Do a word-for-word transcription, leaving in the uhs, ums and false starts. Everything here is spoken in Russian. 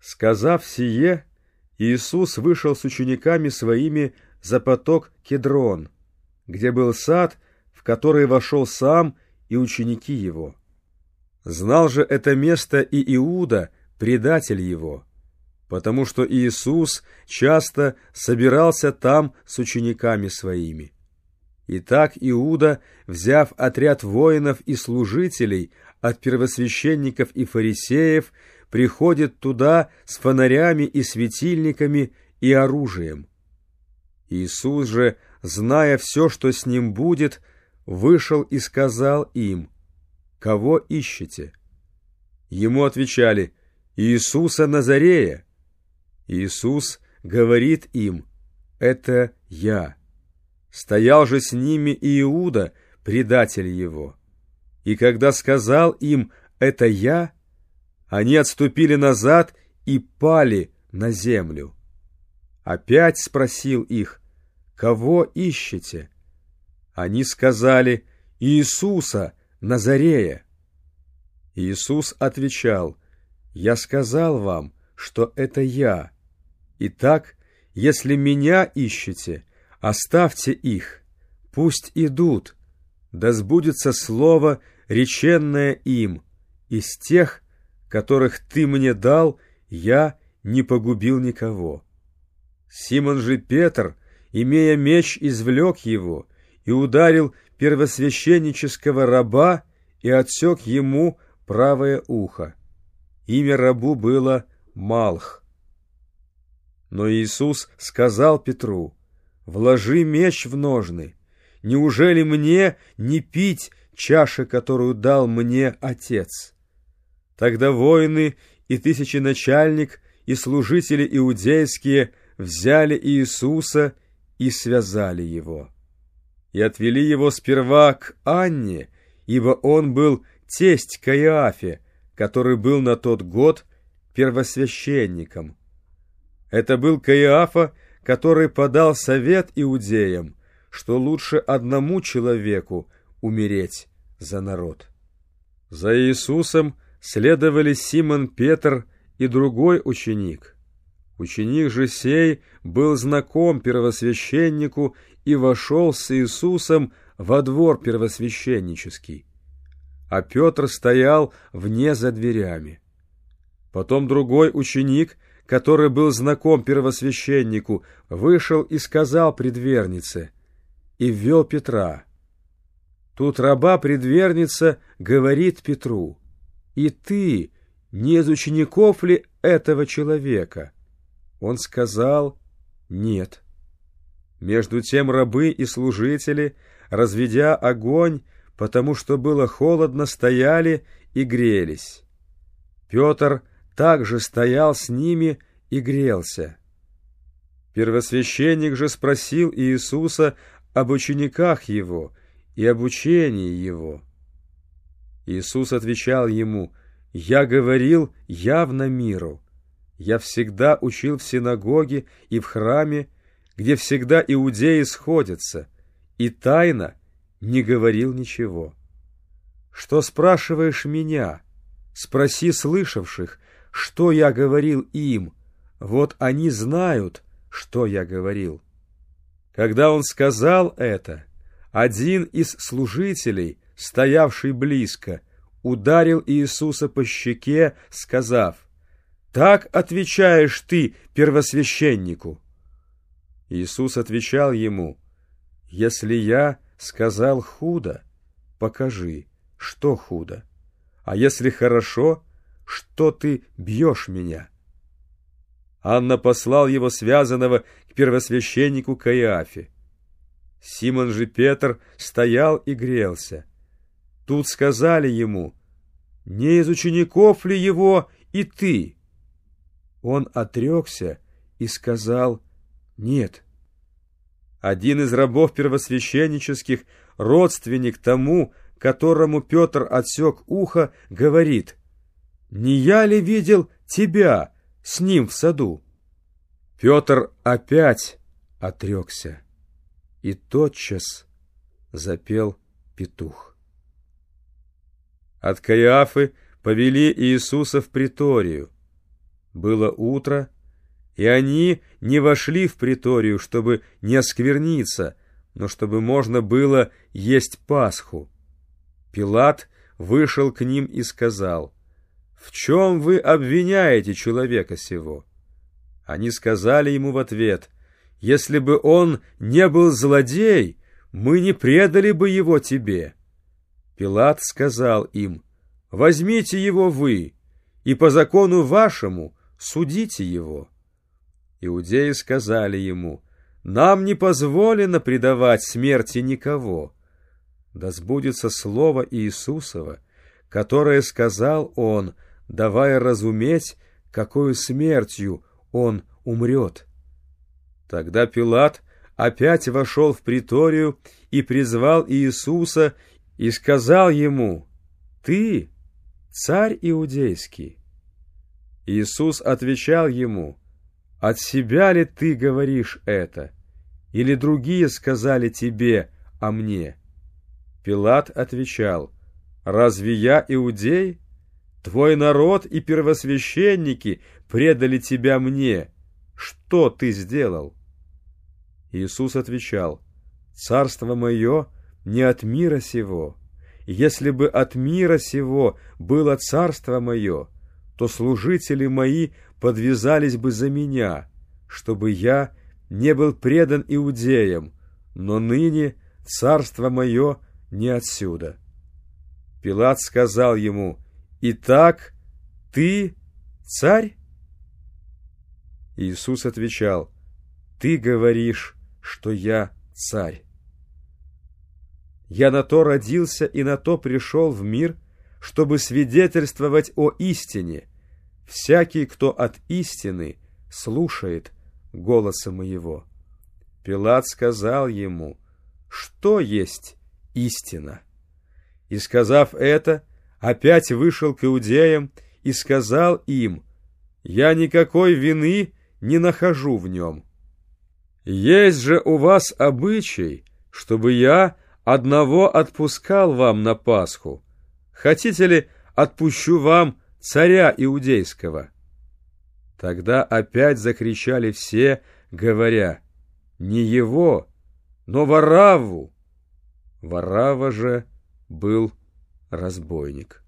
Сказав сие, Иисус вышел с учениками своими за поток Кедрон, где был сад, в который вошел сам и ученики его. Знал же это место и Иуда, предатель его, потому что Иисус часто собирался там с учениками своими. Итак, Иуда, взяв отряд воинов и служителей от первосвященников и фарисеев, приходит туда с фонарями и светильниками и оружием. Иисус же, зная все, что с ним будет, вышел и сказал им: «Кого ищете?» Ему отвечали: «Иисуса Назарея». Иисус говорит им: «Это я». Стоял же с ними и Иуда, предатель его. И когда сказал им: «Это я», они отступили назад и пали на землю. Опять спросил их: «Кого ищете?» Они сказали: «Иисуса Назарея». Иисус отвечал: «Я сказал вам, что это я. Итак, если меня ищете, оставьте их, пусть идут, да сбудется слово, реченное им: из тех, которых ты мне дал, я не погубил никого». Симон же Петр, имея меч, извлек его и ударил первосвященнического раба и отсек ему правое ухо. Имя рабу было Малх. Но Иисус сказал Петру: «Вложи меч в ножны. Неужели мне не пить чаши, которую дал мне Отец?» Тогда воины и тысяченачальник и служители иудейские взяли Иисуса и связали его. И отвели его сперва к Анне, ибо он был тесть Каиафе, который был на тот год первосвященником. Это был Каиафа, который подал совет иудеям, что лучше одному человеку умереть за народ. За Иисусом следовали Симон Петр и другой ученик. Ученик же сей был знаком первосвященнику и вошел с Иисусом во двор первосвященнический, а Петр стоял вне за дверями. Потом другой ученик, который был знаком первосвященнику, вышел и сказал предвернице, и ввел Петра. Тут раба-предверница говорит Петру: «И ты не из учеников ли этого человека?» Он сказал: «Нет». Между тем рабы и служители, разведя огонь, потому что было холодно, стояли и грелись. Петр также стоял с ними и грелся. Первосвященник же спросил Иисуса об учениках его и об учении его. Иисус отвечал ему: «Я говорил явно миру. Я всегда учил в синагоге и в храме, где всегда иудеи сходятся, и тайно не говорил ничего. Что спрашиваешь меня? Спроси слышавших, что я говорил им, вот они знают, что я говорил». Когда он сказал это, один из служителей, стоявший близко, ударил Иисуса по щеке, сказав: «Так отвечаешь ты первосвященнику». Иисус отвечал ему: «Если я сказал худо, покажи, что худо, а если хорошо, что ты бьешь меня». Анна послал его связанного к первосвященнику Каиафе. Симон же Петр стоял и грелся. Тут сказали ему: «Не из учеников ли его и ты?» Он отрекся и сказал: «Нет». Один из рабов первосвященнических, родственник тому, которому Петр отсек ухо, говорит: «Не я ли видел тебя с ним в саду?» Петр опять отрекся, и тотчас запел петух. От Каиафы повели Иисуса в приторию. Было утро, и они не вошли в приторию, чтобы не оскверниться, но чтобы можно было есть Пасху. Пилат вышел к ним и сказал: «В чем вы обвиняете человека сего?» Они сказали ему в ответ: «Если бы он не был злодей, мы не предали бы его тебе». Пилат сказал им: «Возьмите его вы, и по закону вашему судите его». Иудеи сказали ему: «Нам не позволено предавать смерти никого». Да сбудется слово Иисусова, которое сказал он, давая разуметь, какою смертью он умрет. Тогда Пилат опять вошел в приторию и призвал Иисуса и сказал ему: «Ты царь иудейский?» Иисус отвечал ему: «От себя ли ты говоришь это? Или другие сказали тебе о мне?» Пилат отвечал: «Разве я иудей? Твой народ и первосвященники предали тебя мне. Что ты сделал?» Иисус отвечал: «Царство мое не от мира сего. Если бы от мира сего было царство мое, то служители мои подвязались бы за меня, чтобы я не был предан иудеям, но ныне царство мое не отсюда». Пилат сказал ему: «Итак, ты царь?» Иисус отвечал: «Ты говоришь, что я царь. Я на то родился и на то пришел в мир, чтобы свидетельствовать о истине. Всякий, кто от истины, слушает голоса моего». Пилат сказал ему: «Что есть истина?» И, сказав это, опять вышел к иудеям и сказал им: «Я никакой вины не нахожу в нем. Есть же у вас обычай, чтобы я одного отпускал вам на Пасху. Хотите ли, отпущу вам царя иудейского?» Тогда опять закричали все, говоря: «Не его, но Варавву». Варавва же был разбойник.